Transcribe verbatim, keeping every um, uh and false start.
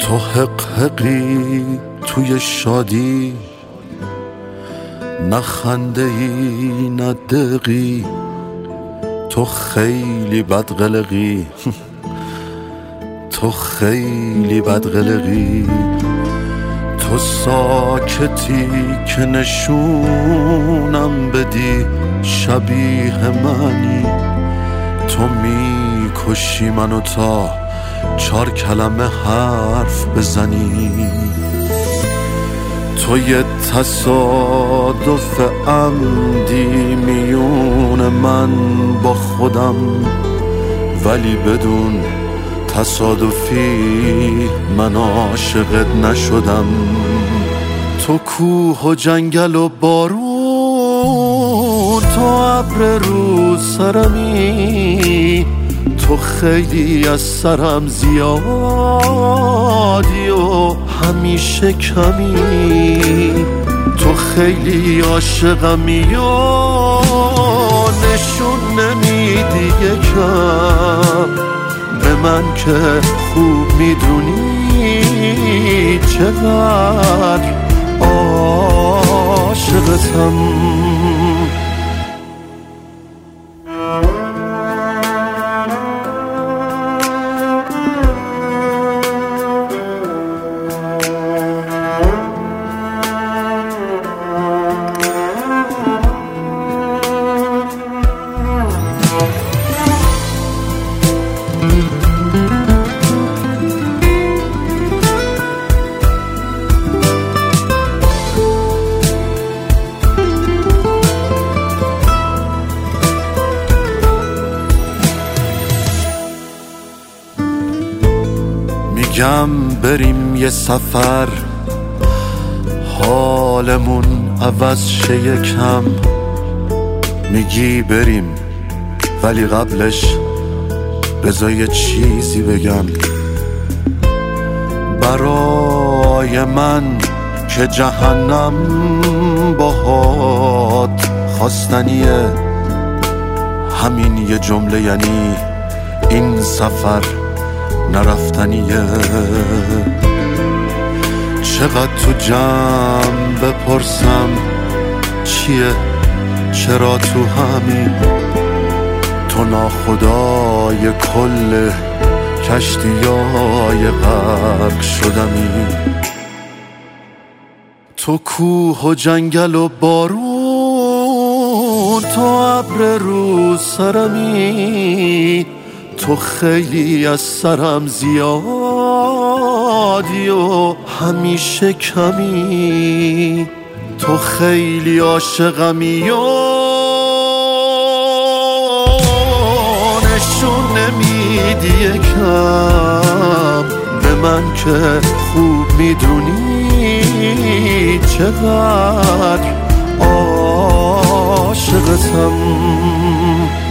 تو حق حقی توی شادی، نه خنده ای نه دقی، تو خیلی بدقلقی تو خیلی بدقلقی. تو ساکتی که نشونم بدی شبیه منی، تو میکشی منو تا چار کلمه حرف بزنی. تو یه تصادف عمدی میون من با خودم، ولی بدون تصادفی من عاشقت نشدم. تو کوه و جنگل و بارون، تو ابر رو سرمی، تو خیلی از سرم زیادی و همیشه کمی. تو خیلی عاشقمی و نشون نمیدی یکم به من که خوب میدونی چقدر عاشقتم. میگم بریم یه سفر، حالمون عوض شه یکم. میگی بریم ولی قبلش بذار یه چیزی بگم. برای من که جهنم باهات خواستنیه، همین یه جمله یعنی این سفر نرفتنیه. چقدر تو جمع بپرسم چیه چرا تو همین، تو ناخدای کل کشتیای غرق شدمی. تو کوه و جنگل و بارون، تو ابر رو سرمی، تو خیلی از سرم زیادی و همیشه کمی. تو خیلی عاشقمی و نشون نمیدی یکم به من که خوب میدونی چقدر عاشقتم.